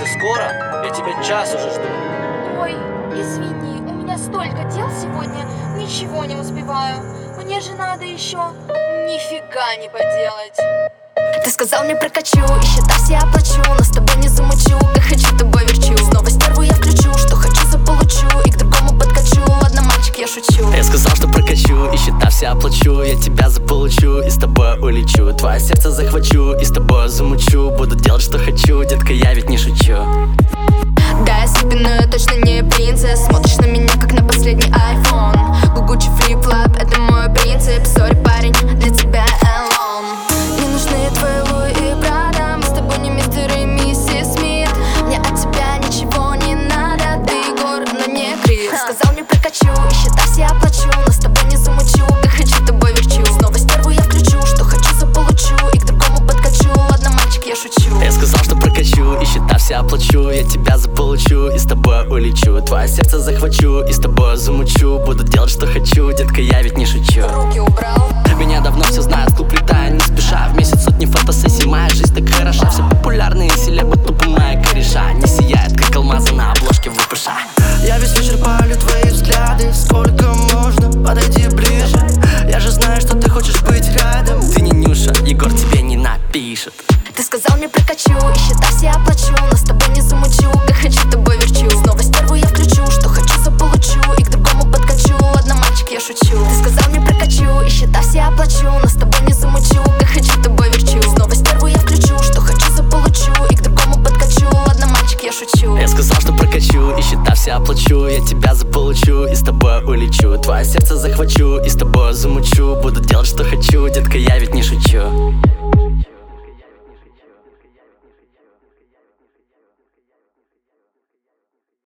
скоро? Я тебя час уже жду. Ой, извини, у меня столько дел сегодня, ничего не успеваю. Мне же надо еще нифига не поделать. Ты сказал мне прокачу, и считав я оплачу, но с тобой не замучу, как хочу тобой верчу. Снова стерву я включу, что хочу заполучу, и к другому подкачу. Ладно, мальчик, я шучу. Я сказал, что прокачу, и считав я оплачу. Я тебя заполучу, и с тобой улечу. Твое сердце захвачу, и с тобой замучу. Буду делать, что хочу, детка, я ведь не шучу. Да, я себе, но я точно не принцесс. Смотришь на меня, как на последний iPhone. Гугучи флип-флап, это мой принцип. Сори, парень, для тебя alone. Не нужны твои Луи и Прада. Мы с тобой не мистер и миссис Смит. Мне от тебя ничего не надо. Ты Егор, но не Крис. Сказал мне прокачу, и считав я оплачу, но с тобой не замучу, как хочу тобой верчу. Снова стерву я включу, что хочу заполучу, и к другому подкачу. Ладно, мальчик, я шучу. Я сказал, что прокачу, и считав я оплачу. Я тебя заполучу, и с тобой улечу. Твое сердце захвачу, и с тобой замучу. Буду делать, что хочу, детка, я ведь не шучу. Руки убрал. Меня давно все знают, клуб летаю не спеша. В месяц сотни фотосессий, моя жизнь так хороша. Все популярные селебы, тупо моя кореша. Не сияет, как алмазы на обложке ВПШ. Я весь вечер палю твои взгляды. Сколько можно, подойди ближе. Я же знаю, что ты хочешь быть рядом. Ты не Нюша, Егор тебе не напишет. Ты сказал мне прокачу, и считав я оплачу, но с тобой не замучу, как хочу тобой верчу. Снова стерву я включу, что хочу заполучу, и к другому подкачу. Ладно, мальчик, я шучу. Ты сказал мне прокачу, и считав я оплачу, но с тобой не замучу, как хочу тобой верчу. Снова стерву я включу, что хочу заполучу, и к другому подкачу. Ладно, мальчик, я шучу. Я сказал, что прокачу, и считав я оплачу. Я тебя заполучу, и с тобой улечу. Твое сердце захвачу, и с тобой замучу. Буду делать, что хочу.